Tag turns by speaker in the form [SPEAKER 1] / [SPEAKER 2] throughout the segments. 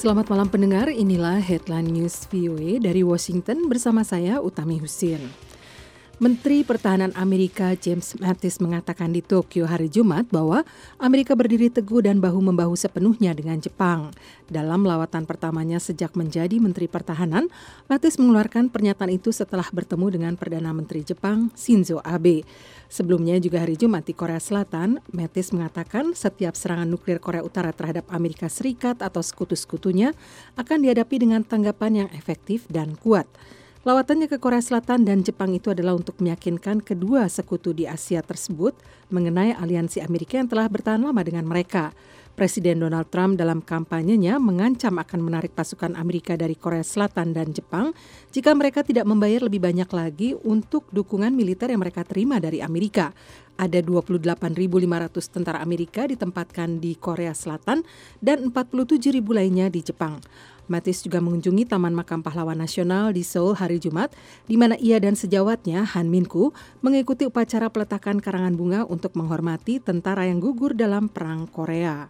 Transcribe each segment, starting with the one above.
[SPEAKER 1] Selamat malam pendengar, inilah Headline News VOA dari Washington bersama saya Utami Husin. Menteri Pertahanan Amerika James Mattis mengatakan di Tokyo hari Jumat bahwa Amerika berdiri teguh dan bahu-membahu sepenuhnya dengan Jepang. Dalam lawatan pertamanya sejak menjadi Menteri Pertahanan, Mattis mengeluarkan pernyataan itu setelah bertemu dengan Perdana Menteri Jepang Shinzo Abe. Sebelumnya juga hari Jumat di Korea Selatan, Mattis mengatakan setiap serangan nuklir Korea Utara terhadap Amerika Serikat atau sekutu-sekutunya akan dihadapi dengan tanggapan yang efektif dan kuat. Lawatannya ke Korea Selatan dan Jepang itu adalah untuk meyakinkan kedua sekutu di Asia tersebut mengenai aliansi Amerika yang telah bertahan lama dengan mereka. Presiden Donald Trump dalam kampanyenya mengancam akan menarik pasukan Amerika dari Korea Selatan dan Jepang jika mereka tidak membayar lebih banyak lagi untuk dukungan militer yang mereka terima dari Amerika. Ada 28.500 tentara Amerika ditempatkan di Korea Selatan dan 47.000 lainnya di Jepang. Mattis juga mengunjungi Taman Makam Pahlawan Nasional di Seoul hari Jumat, di mana ia dan sejawatnya Han Min-koo mengikuti upacara peletakan karangan bunga untuk menghormati tentara yang gugur dalam Perang Korea.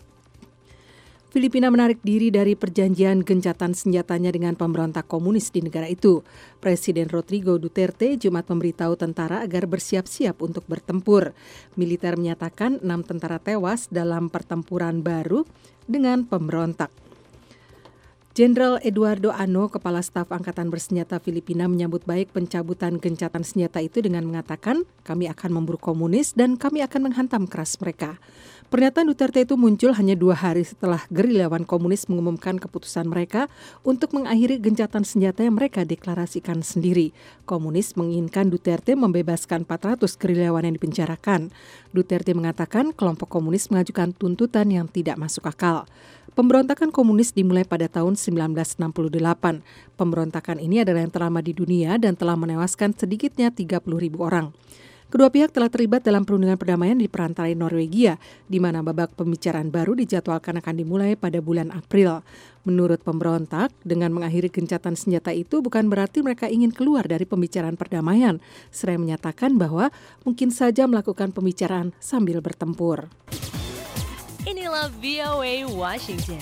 [SPEAKER 1] Filipina menarik diri dari perjanjian gencatan senjatanya dengan pemberontak komunis di negara itu. Presiden Rodrigo Duterte Jumat memberitahu tentara agar bersiap-siap untuk bertempur. Militer menyatakan 6 tentara tewas dalam pertempuran baru dengan pemberontak. Jenderal Eduardo Ano, Kepala Staf Angkatan Bersenjata Filipina, menyambut baik pencabutan gencatan senjata itu dengan mengatakan, "Kami akan memburu komunis dan kami akan menghantam keras mereka." Pernyataan Duterte itu muncul hanya 2 hari setelah gerilyawan komunis mengumumkan keputusan mereka untuk mengakhiri gencatan senjata yang mereka deklarasikan sendiri. Komunis menginginkan Duterte membebaskan 400 gerilyawan yang dipenjarakan. Duterte mengatakan kelompok komunis mengajukan tuntutan yang tidak masuk akal. Pemberontakan komunis dimulai pada tahun 1968. Pemberontakan ini adalah yang terlama di dunia dan telah menewaskan sedikitnya 30.000 orang. Kedua pihak telah terlibat dalam perundingan perdamaian di perantarai Norwegia, di mana babak pembicaraan baru dijadwalkan akan dimulai pada bulan April. Menurut pemberontak, dengan mengakhiri gencatan senjata itu bukan berarti mereka ingin keluar dari pembicaraan perdamaian. Seraya menyatakan bahwa mungkin saja melakukan pembicaraan sambil bertempur.
[SPEAKER 2] Inilah VOA Washington.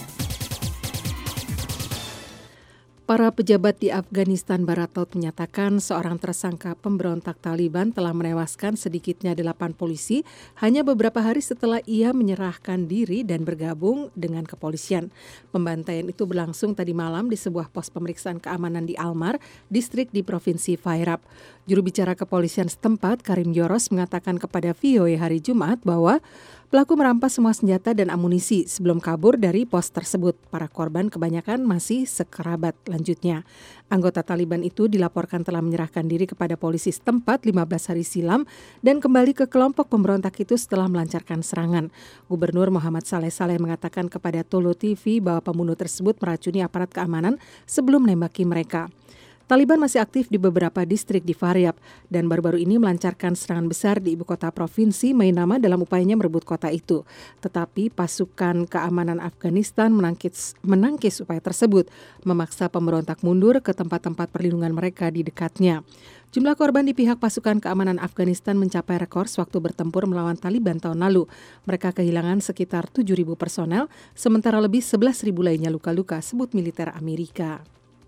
[SPEAKER 1] Para pejabat di Afghanistan Barat Laut menyatakan seorang tersangka pemberontak Taliban telah menewaskan sedikitnya 8 polisi hanya beberapa hari setelah ia menyerahkan diri dan bergabung dengan kepolisian. Pembantaian itu berlangsung tadi malam di sebuah pos pemeriksaan keamanan di Almar, distrik di Provinsi Faryab. Juru bicara kepolisian setempat, Karim Yoros, mengatakan kepada VOA hari Jumat bahwa pelaku merampas semua senjata dan amunisi sebelum kabur dari pos tersebut. Para korban kebanyakan masih sekerabat. Lanjutnya, anggota Taliban itu dilaporkan telah menyerahkan diri kepada polisi setempat 15 hari silam dan kembali ke kelompok pemberontak itu setelah melancarkan serangan. Gubernur Muhammad Saleh mengatakan kepada Tolo TV bahwa pembunuh tersebut meracuni aparat keamanan sebelum menembaki mereka. Taliban masih aktif di beberapa distrik di Faryab dan baru-baru ini melancarkan serangan besar di ibu kota provinsi Mainama dalam upayanya merebut kota itu. Tetapi pasukan keamanan Afghanistan menangkis upaya tersebut, memaksa pemberontak mundur ke tempat-tempat perlindungan mereka di dekatnya. Jumlah korban di pihak pasukan keamanan Afghanistan mencapai rekor sewaktu bertempur melawan Taliban tahun lalu. Mereka kehilangan sekitar 7.000 personel, sementara lebih 11.000 lainnya luka-luka, sebut militer Amerika.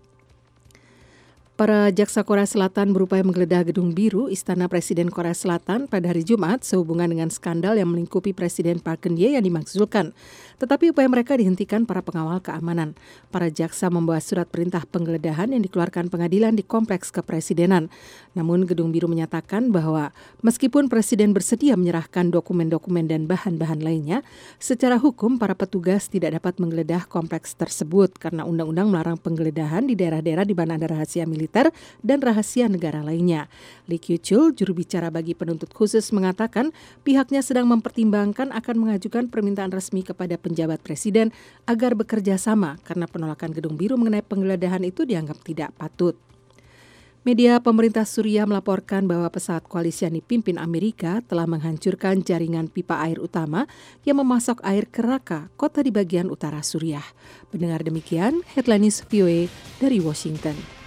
[SPEAKER 1] Para jaksa Korea Selatan berupaya menggeledah Gedung Biru, Istana Presiden Korea Selatan pada hari Jumat sehubungan dengan skandal yang melingkupi Presiden Park Geun-hye yang dimaksudkan. Tetapi upaya mereka dihentikan para pengawal keamanan. Para jaksa membawa surat perintah penggeledahan yang dikeluarkan pengadilan di Kompleks Kepresidenan. Namun Gedung Biru menyatakan bahwa meskipun Presiden bersedia menyerahkan dokumen-dokumen dan bahan-bahan lainnya, secara hukum para petugas tidak dapat menggeledah kompleks tersebut karena undang-undang melarang penggeledahan di daerah-daerah di mana ada rahasia militer dan rahasia negara lainnya. Lee Kyu-chul, juru bicara bagi penuntut khusus, mengatakan pihaknya sedang mempertimbangkan akan mengajukan permintaan resmi kepada penjabat presiden agar bekerja sama karena penolakan Gedung Biru mengenai penggeledahan itu dianggap tidak patut. Media pemerintah Suriah melaporkan bahwa pesawat koalisi yang dipimpin Amerika telah menghancurkan jaringan pipa air utama yang memasok air ke Raqqa, kota di bagian utara Suriah. Pendengar demikian, Headline News VOA dari Washington.